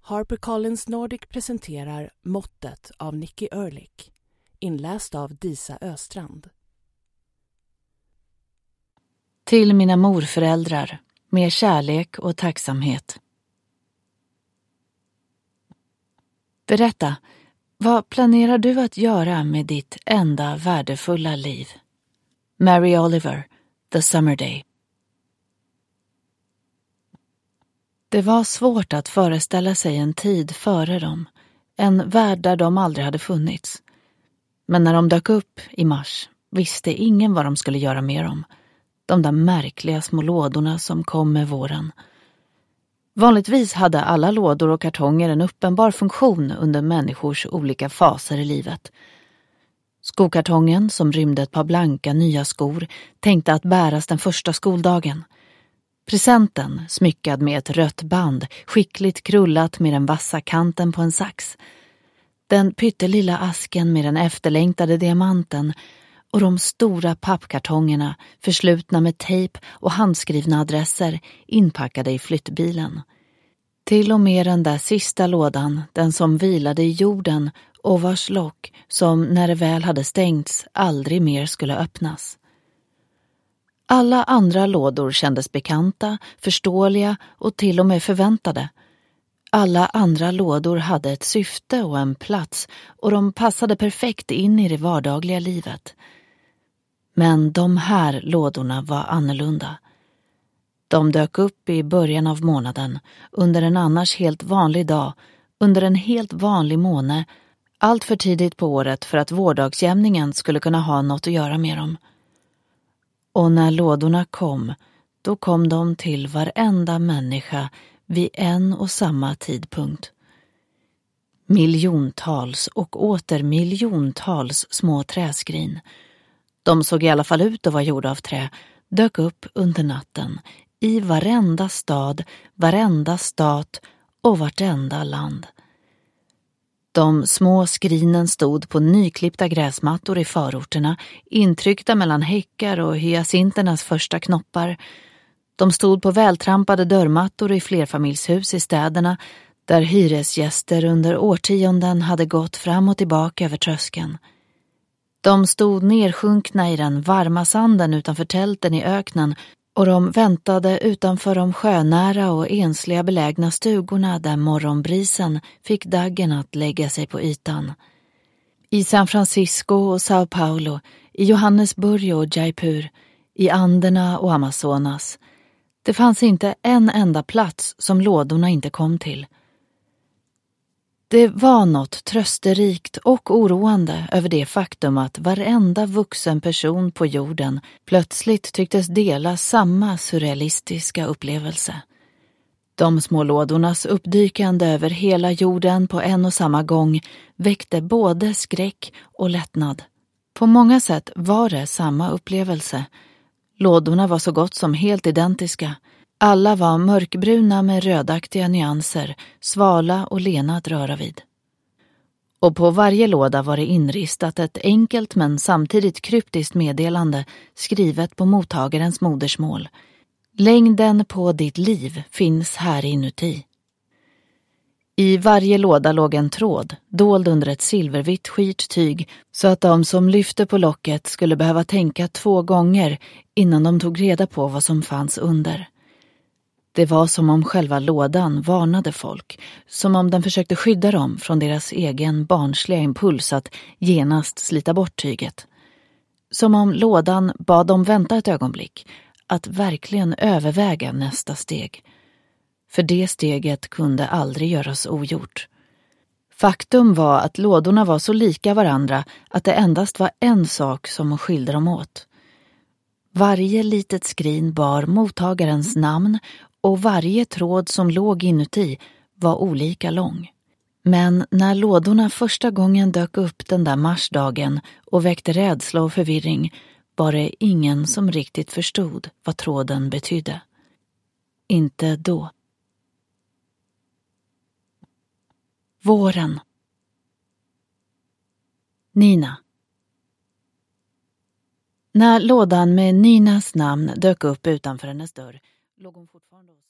HarperCollins Nordic presenterar Måttet av Nicky Ehrlich, inläst av Disa Östrand. Till mina morföräldrar, med kärlek och tacksamhet. Berätta, vad planerar du att göra med ditt enda värdefulla liv? Mary Oliver, The Summer Day. Det var svårt att föreställa sig en tid före dem, en värld där de aldrig hade funnits. Men när de dök upp i mars visste ingen vad de skulle göra med dem. De där märkliga små lådorna som kom med våren. Vanligtvis hade alla lådor och kartonger en uppenbar funktion under människors olika faser i livet. Skokartongen, som rymde ett par blanka nya skor, tänkte att bäras den första skoldagen. Presenten, smyckad med ett rött band, skickligt krullat med den vassa kanten på en sax. Den pyttelilla asken med den efterlängtade diamanten och de stora pappkartongerna förslutna med tejp och handskrivna adresser inpackade i flyttbilen. Till och med den där sista lådan, den som vilade i jorden och vars lock, som när det väl hade stängts, aldrig mer skulle öppnas. Alla andra lådor kändes bekanta, förståeliga och till och med förväntade. Alla andra lådor hade ett syfte och en plats och de passade perfekt in i det vardagliga livet. Men de här lådorna var annorlunda. De dök upp i början av månaden, under en annars helt vanlig dag, under en helt vanlig måne, allt för tidigt på året för att vårdagsjämningen skulle kunna ha något att göra med dem. Och när lådorna kom, då kom de till varenda människa vid en och samma tidpunkt. Miljontals och åter miljontals små träskrin. De såg i alla fall ut att vara gjorda av trä, dök upp under natten i varenda stad, varenda stat och vartenda land. De små skrinen stod på nyklippta gräsmattor i förorterna, intryckta mellan häckar och hyacinternas första knoppar. De stod på vältrampade dörrmattor i flerfamiljshus i städerna, där hyresgäster under årtionden hade gått fram och tillbaka över tröskeln. De stod nersjunkna i den varma sanden utanför tälten i öknen och de väntade utanför de sjönära och ensliga belägna stugorna där morgonbrisen fick daggen att lägga sig på ytan. I San Francisco och Sao Paulo, i Johannesburg och Jaipur, i Anderna och Amazonas. Det fanns inte en enda plats som lådorna inte kom till. Det var något trösterikt och oroande över det faktum att varenda vuxen person på jorden plötsligt tycktes dela samma surrealistiska upplevelse. De små lådornas uppdykande över hela jorden på en och samma gång väckte både skräck och lättnad. På många sätt var det samma upplevelse. Lådorna var så gott som helt identiska. Alla var mörkbruna med rödaktiga nyanser, svala och lena att röra vid. Och på varje låda var det inristat ett enkelt men samtidigt kryptiskt meddelande skrivet på mottagarens modersmål. Längden på ditt liv finns här inuti. I varje låda låg en tråd, dold under ett silvervitt skirt tyg, så att de som lyfte på locket skulle behöva tänka 2 gånger innan de tog reda på vad som fanns under. Det var som om själva lådan varnade folk, som om den försökte skydda dem från deras egen barnsliga impuls att genast slita bort tyget. Som om lådan bad dem vänta ett ögonblick, att verkligen överväga nästa steg. För det steget kunde aldrig göras ogjort. Faktum var att lådorna var så lika varandra att det endast var en sak som skilde dem åt. Varje litet skrin bar mottagarens namn och varje tråd som låg inuti var olika lång. Men när lådorna första gången dök upp den där marsdagen och väckte rädsla och förvirring var det ingen som riktigt förstod vad tråden betydde. Inte då. Våren. Nina. När lådan med Ninas namn dök upp utanför hennes dörr låg hon fortfarande hos